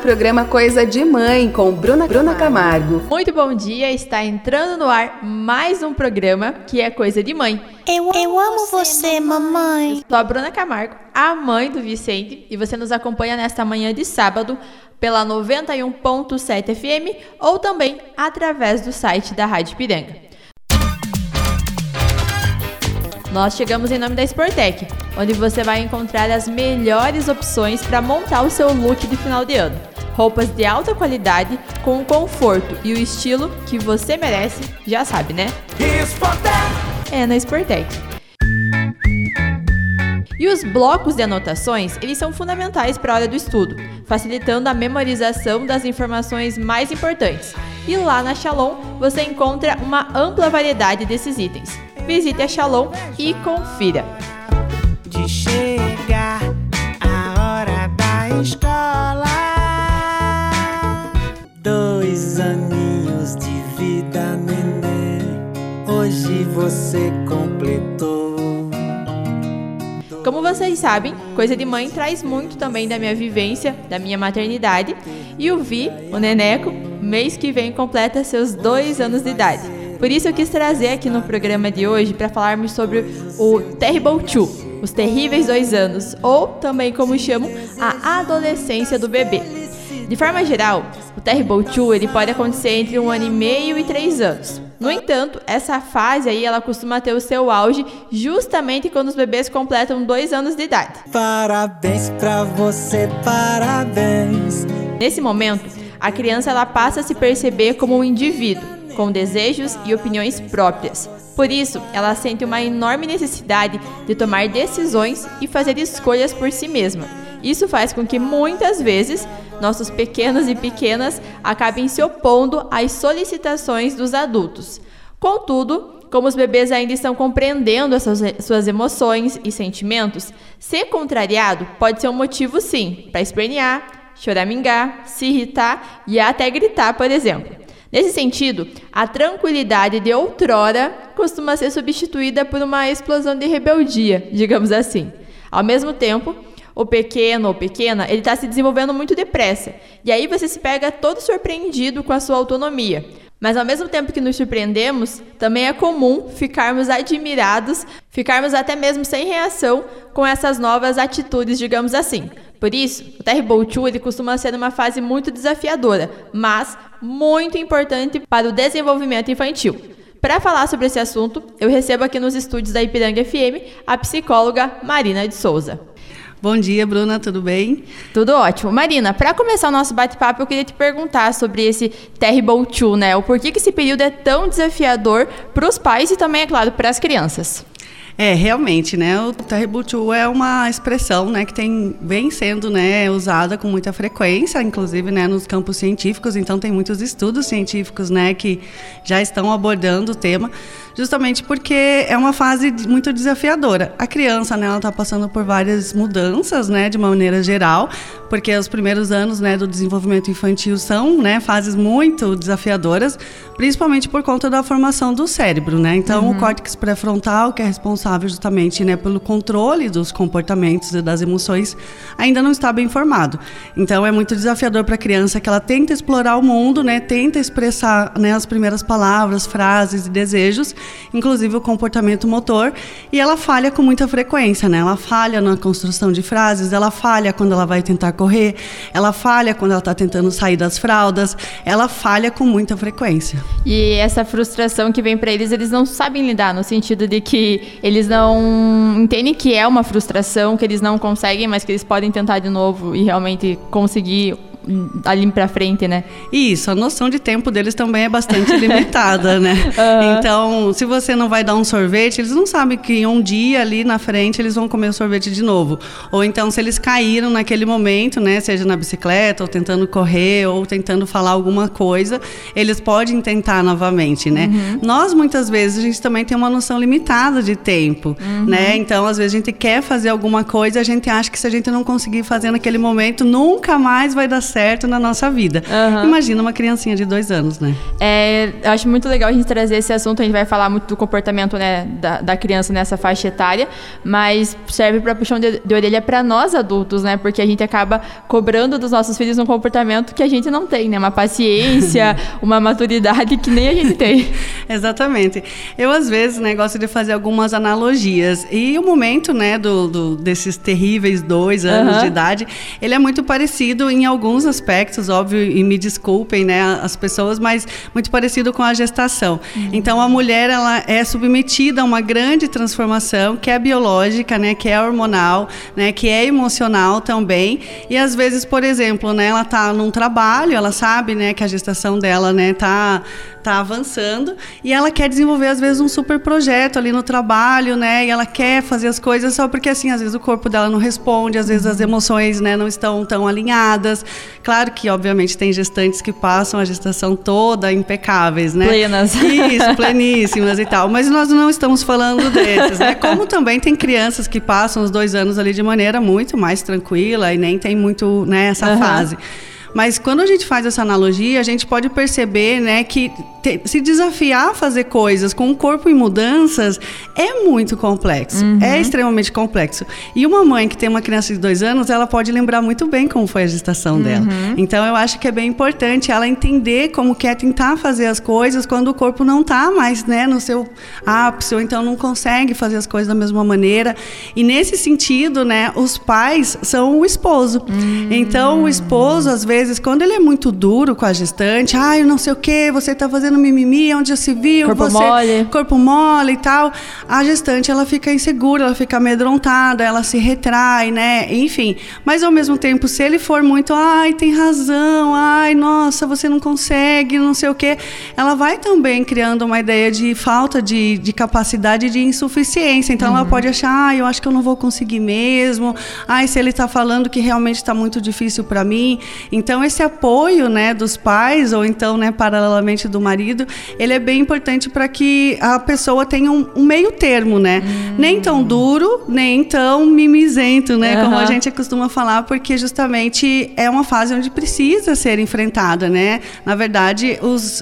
programa Coisa de Mãe, com Bruna Camargo. Muito bom dia, está entrando no ar mais um programa que é Coisa de Mãe. Eu amo você, mamãe. Eu sou a Bruna Camargo, a mãe do Vicente, e você nos acompanha nesta manhã de sábado pela 91.7 FM ou também através do site da Rádio Ipiranga. Nós chegamos em nome da Sportec, onde você vai encontrar as melhores opções para montar o seu look de final de ano. Roupas de alta qualidade, com o conforto e o estilo que você merece, já sabe, né? É na Sportec. E os blocos de anotações, eles são fundamentais para a hora do estudo, facilitando a memorização das informações mais importantes. E lá na Shalom, você encontra uma ampla variedade desses itens. Visite a Shalom e confira. De chegar a hora da escola, 2 aninhos de vida, neném, hoje você completou. Como vocês sabem, Coisa de Mãe traz muito também da minha vivência, da minha maternidade. E o Vi, o Neneco, mês que vem completa seus 2 anos de idade. Por isso eu quis trazer aqui no programa de hoje para falarmos sobre o Terrible 2, os terríveis 2 anos, ou também como chamam, a adolescência do bebê. De forma geral, o Terrible 2 ele pode acontecer entre 1 ano e meio e 3 anos. No entanto, essa fase aí ela costuma ter o seu auge justamente quando os bebês completam 2 anos de idade. Parabéns pra você, parabéns. Nesse momento, a criança ela passa a se perceber como um indivíduo, com desejos e opiniões próprias. Por isso, ela sente uma enorme necessidade de tomar decisões e fazer escolhas por si mesma. Isso faz com que, muitas vezes, nossos pequenos e pequenas acabem se opondo às solicitações dos adultos. Contudo, como os bebês ainda estão compreendendo as suas emoções e sentimentos, ser contrariado pode ser um motivo, sim, para espernear, choramingar, se irritar e até gritar, por exemplo. Nesse sentido, a tranquilidade de outrora costuma ser substituída por uma explosão de rebeldia, digamos assim. Ao mesmo tempo, o pequeno ou pequena, ele está se desenvolvendo muito depressa. E aí você se pega todo surpreendido com a sua autonomia. Mas ao mesmo tempo que nos surpreendemos, também é comum ficarmos admirados, ficarmos até mesmo sem reação com essas novas atitudes, digamos assim. Por isso, o Terrible 2 ele costuma ser uma fase muito desafiadora, mas muito importante para o desenvolvimento infantil. Para falar sobre esse assunto, eu recebo aqui nos estúdios da Ipiranga FM a psicóloga Marina de Souza. Bom dia, Bruna, tudo bem? Tudo ótimo. Marina, para começar o nosso bate-papo, eu queria te perguntar sobre esse Terrible 2, né? O porquê que esse período é tão desafiador para os pais e também, é claro, para as crianças. Realmente, né? O Terrible 2 é uma expressão, né, que vem sendo, né, usada com muita frequência, inclusive, né, nos campos científicos. Então, tem muitos estudos científicos, né, que já estão abordando o tema, justamente porque é uma fase muito desafiadora. A criança, né, ela está passando por várias mudanças, né, de uma maneira geral, porque os primeiros anos, né, do desenvolvimento infantil são, né, fases muito desafiadoras, principalmente por conta da formação do cérebro, né? Então, o córtex pré-frontal, que é responsável justamente, né, pelo controle dos comportamentos e das emoções, ainda não está bem formado. Então, é muito desafiador para a criança que ela tenta explorar o mundo, né, tenta expressar, né, as primeiras palavras, frases e desejos, inclusive o comportamento motor, e ela falha com muita frequência, né? Ela falha na construção de frases, ela falha quando ela vai tentar correr, ela falha quando ela está tentando sair das fraldas, ela falha com muita frequência. E essa frustração que vem para eles, eles não sabem lidar, no sentido de que eles não entendem que é uma frustração, que eles não conseguem, mas que eles podem tentar de novo e realmente conseguir ali pra frente, né? Isso, a noção de tempo deles também é bastante limitada, né? Então, se você não vai dar um sorvete, eles não sabem que um dia ali na frente eles vão comer o sorvete de novo. Ou então, se eles caíram naquele momento, né? Seja na bicicleta, ou tentando correr, ou tentando falar alguma coisa, eles podem tentar novamente, né? Nós, muitas vezes, a gente também tem uma noção limitada de tempo, né? Então, às vezes, a gente quer fazer alguma coisa, a gente acha que se a gente não conseguir fazer naquele momento, nunca mais vai dar certo. certo na nossa vida. Imagina uma criancinha de 2 anos, né? Eu acho muito legal a gente trazer esse assunto. A gente vai falar muito do comportamento, né, da criança nessa faixa etária, mas serve para puxão de orelha para nós adultos, né? Porque a gente acaba cobrando dos nossos filhos um comportamento que a gente não tem, né? Uma paciência, uma maturidade que nem a gente tem. Exatamente. Eu, às vezes, né, gosto de fazer algumas analogias. E o momento, né, desses terríveis 2 anos de idade, ele é muito parecido em alguns aspectos, óbvio, e me desculpem, né, as pessoas, mas muito parecido com a gestação. Então, a mulher, ela é submetida a uma grande transformação, que é biológica, né, que é hormonal, né, que é emocional também. E, às vezes, por exemplo, né, ela está num trabalho, ela sabe, né, que a gestação dela, né, tá avançando, e ela quer desenvolver, às vezes, um super projeto ali no trabalho, né, e ela quer fazer as coisas só porque, assim, às vezes o corpo dela não responde, às vezes as emoções, né, não estão tão alinhadas. Claro que, obviamente, tem gestantes que passam a gestação toda impecáveis, né? Plenas. Isso, pleníssimas e tal, mas nós não estamos falando desses, né? Como também tem crianças que passam os 2 anos ali de maneira muito mais tranquila e nem tem muito, né, essa fase. Mas quando a gente faz essa analogia, a gente pode perceber, né, que se desafiar a fazer coisas com o corpo em mudanças é muito complexo, é extremamente complexo. E uma mãe que tem uma criança de 2 anos, ela pode lembrar muito bem como foi a gestação dela. Então, eu acho que é bem importante ela entender como que é tentar fazer as coisas quando o corpo não está mais, né, no seu ápice, ou então não consegue fazer as coisas da mesma maneira. E nesse sentido, né, os pais são o esposo. Então, o esposo, às vezes, quando ele é muito duro com a gestante, eu não sei o que, você tá fazendo mimimi, onde já se viu, corpo mole e tal, a gestante, ela fica insegura, ela fica amedrontada, ela se retrai, né, enfim. Mas, ao mesmo tempo, se ele for muito, tem razão, nossa, você não consegue, não sei o que, ela vai também criando uma ideia de falta de capacidade, de insuficiência. Então, ela pode achar, eu acho que eu não vou conseguir mesmo, se ele tá falando que realmente tá muito difícil para mim. Então, esse apoio, né, dos pais, ou então, né, paralelamente do marido, ele é bem importante para que a pessoa tenha um meio termo, né? Nem tão duro, nem tão mimizento, né? Como a gente costuma falar, porque justamente é uma fase onde precisa ser enfrentada, né? Na verdade,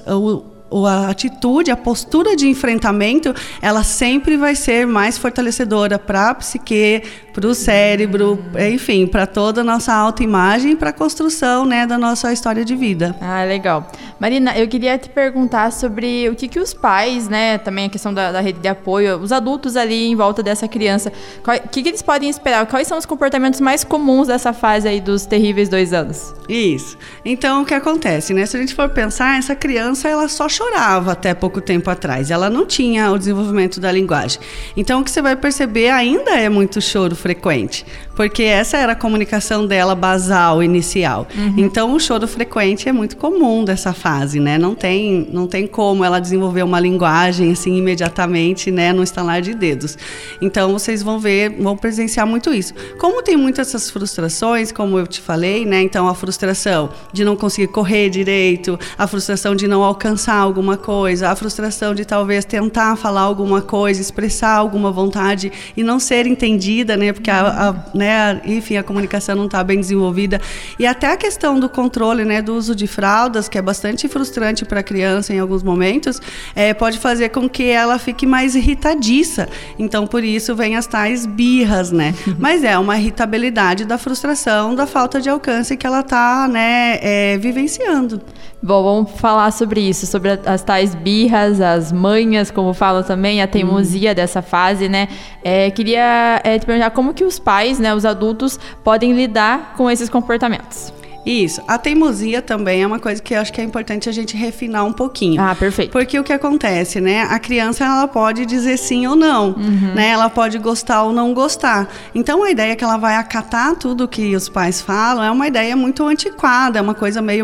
a atitude, a postura de enfrentamento, ela sempre vai ser mais fortalecedora para a psique, para o cérebro, enfim, para toda a nossa autoimagem e para a construção, né, da nossa história de vida. Legal. Marina, eu queria te perguntar sobre o que os pais, né, também a questão da rede de apoio, os adultos ali em volta dessa criança, o que eles podem esperar? Quais são os comportamentos mais comuns dessa fase aí dos terríveis 2 anos? Isso. Então, o que acontece, né? Se a gente for pensar, essa criança, ela só chorava até pouco tempo atrás. Ela não tinha o desenvolvimento da linguagem. Então, o que você vai perceber ainda é muito choro frequente, porque essa era a comunicação dela basal, inicial. Então, o choro frequente é muito comum dessa fase, né? Não tem como ela desenvolver uma linguagem assim imediatamente, né, no estalar de dedos. Então, vocês vão presenciar muito isso. Como tem muitas essas frustrações, como eu te falei, né? Então, a frustração de não conseguir correr direito, a frustração de não alcançar alguma coisa, a frustração de talvez tentar falar alguma coisa, expressar alguma vontade e não ser entendida, né? Porque enfim, a comunicação não está bem desenvolvida. E até a questão do controle, né, do uso de fraldas, que é bastante frustrante para a criança em alguns momentos, pode fazer com que ela fique mais irritadiça. Então, por isso, vem as tais birras, né? Mas é uma irritabilidade da frustração, da falta de alcance que ela está, né, vivenciando. Bom, vamos falar sobre isso, sobre as tais birras, as manhas, como falam também, a teimosia dessa fase, né? Queria te perguntar como que os pais, né, os adultos, podem lidar com esses comportamentos. Isso. A teimosia também é uma coisa que eu acho que é importante a gente refinar um pouquinho. Perfeito. Porque o que acontece, né? A criança, ela pode dizer sim ou não, né? Ela pode gostar ou não gostar. Então, a ideia que ela vai acatar tudo que os pais falam é uma ideia muito antiquada, é uma coisa meio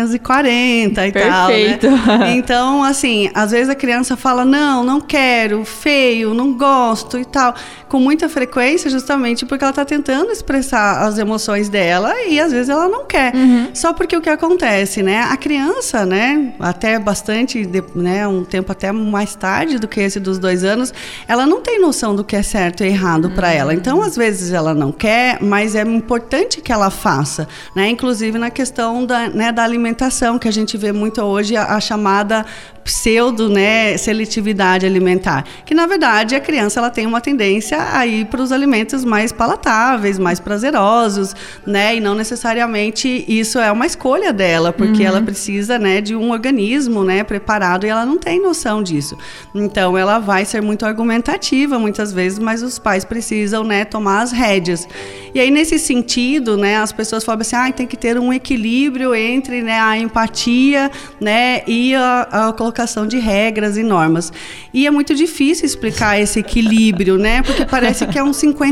1940 e Perfeito. Tal, né? Então, assim, às vezes a criança fala, não quero, feio, não gosto e tal, com muita frequência, justamente porque ela está tentando expressar as emoções dela e às vezes ela não quer. quer, só porque o que acontece, né? A criança, né, até bastante, né, um tempo até mais tarde do que esse dos 2 anos, ela não tem noção do que é certo e errado para ela. Então, às vezes, ela não quer, mas é importante que ela faça, né? Inclusive na questão da alimentação, que a gente vê muito hoje, a chamada pseudo, né, seletividade alimentar, que na verdade a criança ela tem uma tendência a ir para os alimentos mais palatáveis, mais prazerosos, né, e não necessariamente isso é uma escolha dela, porque ela precisa, né, de um organismo, né, preparado, e ela não tem noção disso. Então ela vai ser muito argumentativa muitas vezes, mas os pais precisam, né, tomar as rédeas. E aí nesse sentido, né, as pessoas falam assim, tem que ter um equilíbrio entre, né, a empatia, né, e a colocação de regras e normas. E é muito difícil explicar esse equilíbrio, né? Porque parece que é um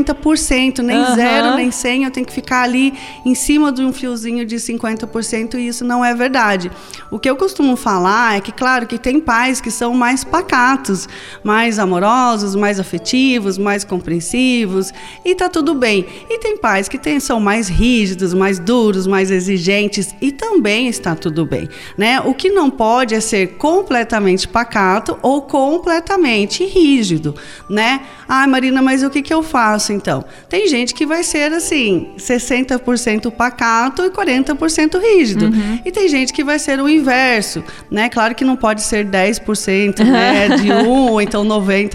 50%, nem 0, nem 100, eu tenho que ficar ali em cima de um fiozinho de 50%, e isso não é verdade. O que eu costumo falar é que, claro, que tem pais que são mais pacatos, mais amorosos, mais afetivos, mais compreensivos, e tá tudo bem. E tem pais que são mais rígidos, mais duros, mais exigentes, e também está tudo bem, né? O que não pode é ser completamente pacato ou completamente rígido, né? Marina, mas o que eu faço então? Tem gente que vai ser assim, 60% pacato e 40% rígido. E tem gente que vai ser o inverso, né? Claro que não pode ser 10%, né, de um, ou então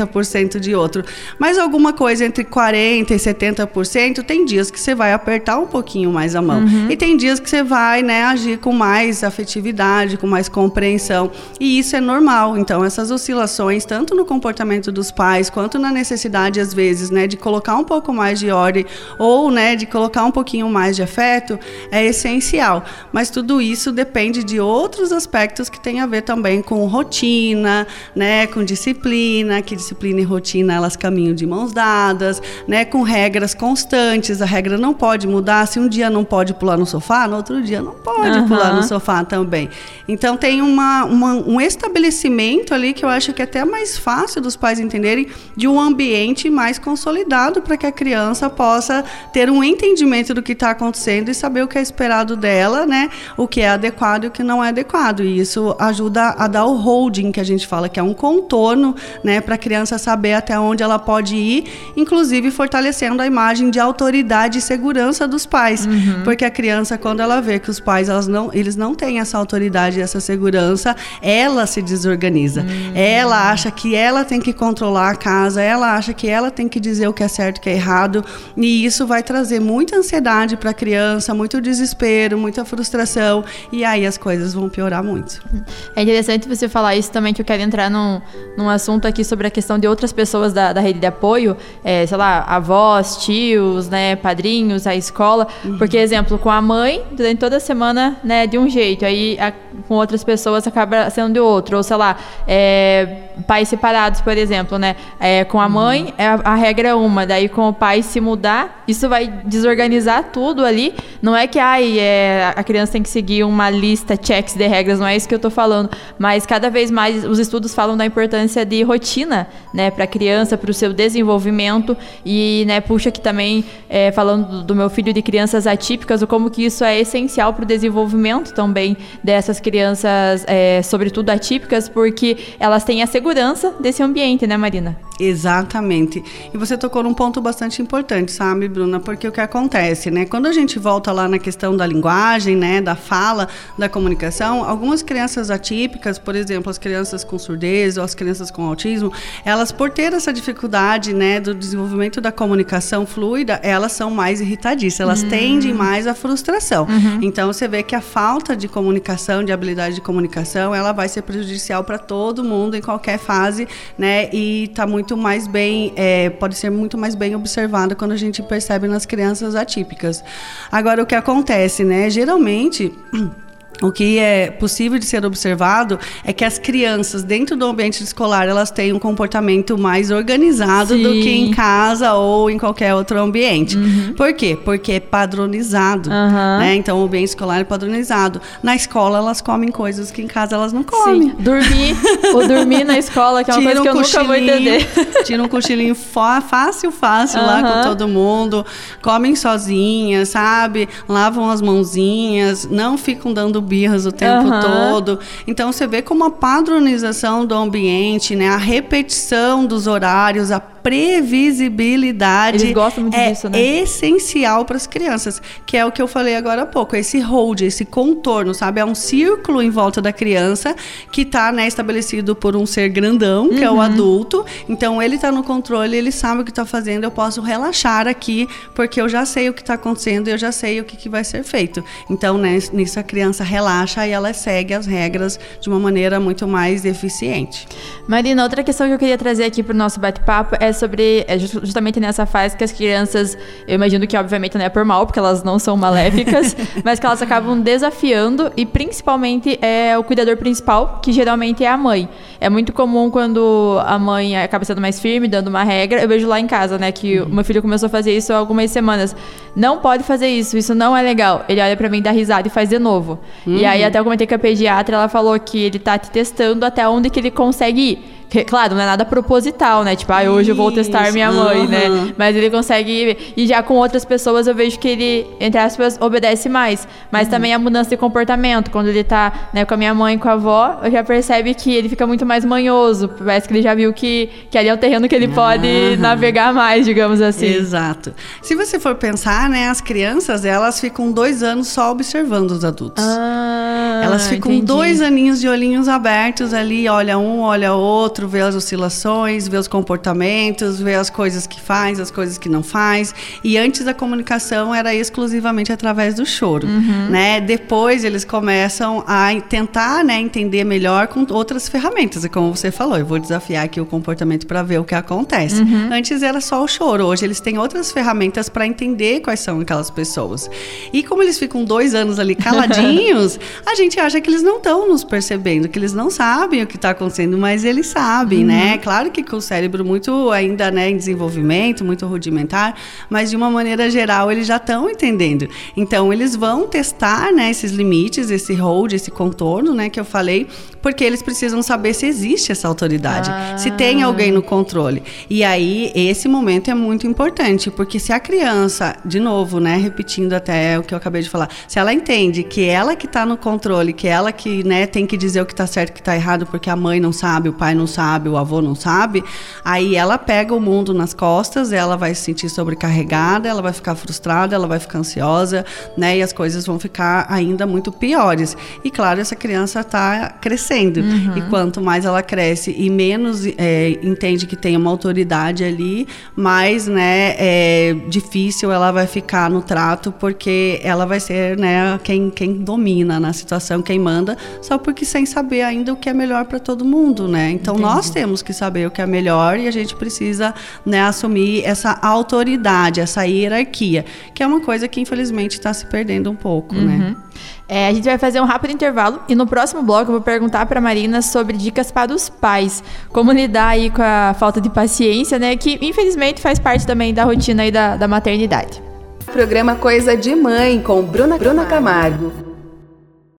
90% de outro. Mas alguma coisa entre 40% e 70%, tem dias que você vai apertar um pouquinho mais a mão. E tem dias que você vai, né, agir com mais afetividade, com mais compreensão. E isso é normal. Então, essas oscilações, tanto no comportamento dos pais, quanto na necessidade, às vezes, né, de colocar um pouco mais de ordem ou, né, de colocar um pouquinho mais de afeto, é essencial. Mas tudo isso depende de outros aspectos que tem a ver também com rotina, né, com disciplina, que disciplina e rotina, elas caminham de mãos dadas, né, com regras constantes. A regra não pode mudar. Se um dia não pode pular no sofá, no outro dia não pode pular no sofá também. Então, tem um estabelecimento ali que eu acho que é até mais fácil dos pais entenderem, de um ambiente mais consolidado para que a criança possa ter um entendimento do que está acontecendo e saber o que é esperado dela, né? O que é adequado e o que não é adequado. E isso ajuda a dar o holding, que a gente fala, que é um contorno, né, para a criança saber até onde ela pode ir, inclusive fortalecendo a imagem de autoridade e segurança dos pais. Porque a criança, quando ela vê que os pais eles não têm essa autoridade e essa segurança, ela se desorganiza. Ela acha que ela tem que controlar a casa, ela acha que ela tem que dizer o que é certo e o que é errado, e isso vai trazer muita ansiedade para a criança, muito desespero, muita frustração, e aí as coisas vão piorar muito. É interessante você falar isso também, que eu quero entrar num assunto aqui sobre a questão de outras pessoas da rede de apoio, sei lá, avós, tios, né, padrinhos, a escola, porque, exemplo, com a mãe, durante toda a semana, né, de um jeito, aí com outras pessoas acaba sendo de outro, ou sei lá, pais separados, por exemplo, né, com a mãe a regra é uma, daí com o pai se mudar, isso vai desorganizar tudo ali, não é que a criança tem que seguir uma lista, checks de regras, não é isso que eu tô falando, mas cada vez mais os estudos falam da importância de rotina, né, para a criança, para o seu desenvolvimento, e, né, puxa aqui também, falando do meu filho de crianças atípicas, ou como que isso é essencial para o desenvolvimento também dessas crianças, sobretudo atípicas, porque elas têm a segurança desse ambiente, né, Marina? Exatamente. E você tocou num ponto bastante importante, sabe, Bruna? Porque o que acontece, né? Quando a gente volta lá na questão da linguagem, né, da fala, da comunicação, algumas crianças atípicas, por exemplo, as crianças com surdez ou as crianças com autismo, elas, por ter essa dificuldade, né, do desenvolvimento da comunicação fluida, elas são mais irritadiças, elas tendem mais à frustração. Então, você vê que a falta de comunicação, de habilidade de comunicação, ela vai ser prejudicial para todo mundo em qualquer fase, né, e está muito mais bem, pode ser muito mais bem observada quando a gente percebe nas crianças atípicas. Agora, o que acontece, né, geralmente O que é possível de ser observado é que as crianças dentro do ambiente escolar, elas têm um comportamento mais organizado Sim. do que em casa ou em qualquer outro ambiente. Por quê? Porque é padronizado, né? Então o ambiente escolar é padronizado. Na escola elas comem coisas que em casa elas não comem. Sim. Dormir na escola, que é uma coisa que eu nunca vou entender. Tira um cochilinho fácil lá com todo mundo. Comem sozinhas, sabe? Lavam as mãozinhas, não ficam dando birras o tempo todo. Então você vê como a padronização do ambiente, né, a repetição dos horários, a previsibilidade. Eles gostam muito disso, né? Essencial para as crianças, que é o que eu falei agora há pouco, esse hold, esse contorno, sabe? É um círculo em volta da criança que está, né, estabelecido por um ser grandão, que é o adulto. Então ele está no controle, ele sabe o que está fazendo, eu posso relaxar aqui, porque eu já sei o que está acontecendo, eu já sei o que vai ser feito. Então, né, nisso a criança relaxa e ela segue as regras de uma maneira muito mais eficiente. Marina, outra questão que eu queria trazer aqui para o nosso bate-papo é justamente nessa fase que as crianças, eu imagino que obviamente não é por mal, porque elas não são maléficas, mas que elas acabam desafiando, e principalmente é o cuidador principal, que geralmente é a mãe. É muito comum quando a mãe acaba sendo mais firme, dando uma regra. Eu vejo lá em casa, né, que o meu filho começou a fazer isso há algumas semanas. Não pode fazer isso não é legal. Ele olha pra mim, dá risada e faz de novo. E aí até eu comentei com a pediatra, ela falou que ele tá te testando até onde que ele consegue ir. Claro, não é nada proposital, né? Tipo, hoje eu vou testar minha mãe, né? Mas ele consegue ir. E já com outras pessoas eu vejo que ele, entre aspas, obedece mais. Mas também a mudança de comportamento. Quando ele tá, né, com a minha mãe e com a avó, eu já percebe que ele fica muito mais manhoso. Parece que ele já viu que ali é um terreno que ele pode navegar mais, digamos assim. Exato. Se você for pensar, né, as crianças, elas ficam 2 anos só observando os adultos. Elas ficam entendi. 2 aninhos de olhinhos abertos ali, olha um, olha outro, vê as oscilações, vê os comportamentos, vê as coisas que faz, as coisas que não faz. E antes a comunicação era exclusivamente através do choro, né? Depois eles começam a tentar, né, entender melhor com outras ferramentas. E como você falou, eu vou desafiar aqui o comportamento para ver o que acontece. Antes era só o choro, hoje eles têm outras ferramentas para entender quais são aquelas pessoas. E como eles ficam 2 anos ali caladinhos, a gente acha que eles não estão nos percebendo, que eles não sabem o que está acontecendo, mas eles sabem, né? Claro que com o cérebro muito ainda, né, em desenvolvimento, muito rudimentar, mas de uma maneira geral eles já estão entendendo. Então eles vão testar, né, esses limites, esse hold, esse contorno, né, que eu falei, porque eles precisam saber se existe essa autoridade, se tem alguém no controle. E aí esse momento é muito importante, porque se a criança, de novo, né, repetindo até o que eu acabei de falar, se ela entende que ela que está no controle, que ela que, né, tem que dizer o que está certo e o que está errado, porque a mãe não sabe, o pai não sabe, o avô não sabe, aí ela pega o mundo nas costas, ela vai se sentir sobrecarregada, ela vai ficar frustrada, ela vai ficar ansiosa, né, e as coisas vão ficar ainda muito piores. E claro, essa criança está crescendo, e quanto mais ela cresce e menos entende que tem uma autoridade ali, mais, né, difícil ela vai ficar no trato, porque ela vai ser, né, quem domina na situação, quem manda, só porque sem saber ainda o que é melhor para todo mundo, né? Então nós temos que saber o que é melhor e a gente precisa, né, assumir essa autoridade, essa hierarquia, que é uma coisa que infelizmente está se perdendo um pouco, né? A gente vai fazer um rápido intervalo e no próximo bloco eu vou perguntar para a Marina sobre dicas para os pais, como lidar aí com a falta de paciência, né, que infelizmente faz parte também da rotina aí da maternidade. Programa Coisa de Mãe com Bruna Camargo.